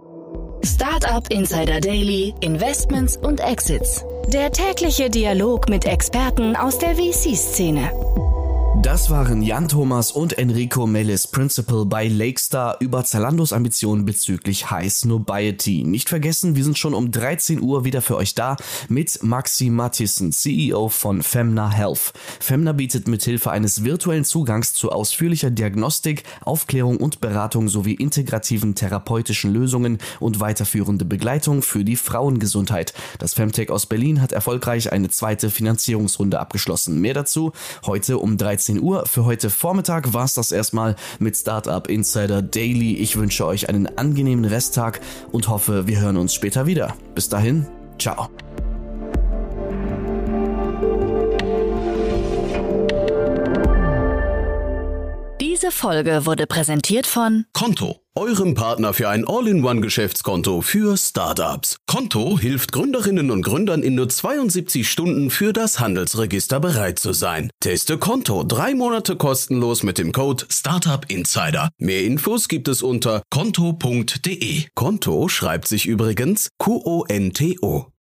Startup Insider Daily, Investments und Exits. Der tägliche Dialog mit Experten aus der V C-Szene. Das waren Jan Thomas und Enrico Mellis, Principal bei Lakestar, über Zalandos Ambitionen bezüglich High Snobiety. Nicht vergessen, wir sind schon um dreizehn Uhr wieder für euch da mit Maxi Mathiesen, C E O von Femna Health. Femna bietet mithilfe eines virtuellen Zugangs zu ausführlicher Diagnostik, Aufklärung und Beratung sowie integrativen therapeutischen Lösungen und weiterführende Begleitung für die Frauengesundheit. Das Femtech aus Berlin hat erfolgreich eine zweite Finanzierungsrunde abgeschlossen. Mehr dazu heute um dreizehn Uhr. Für heute Vormittag war es das erstmal mit Startup Insider Daily. Ich wünsche euch einen angenehmen Resttag und hoffe, wir hören uns später wieder. Bis dahin, ciao. Diese Folge wurde präsentiert von Konto, eurem Partner für ein All-in-One-Geschäftskonto für Startups. Konto hilft Gründerinnen und Gründern in nur zweiundsiebzig Stunden für das Handelsregister bereit zu sein. Teste Konto drei Monate kostenlos mit dem Code Startup Insider. Mehr Infos gibt es unter konto punkt de. Konto schreibt sich übrigens Q O N T O.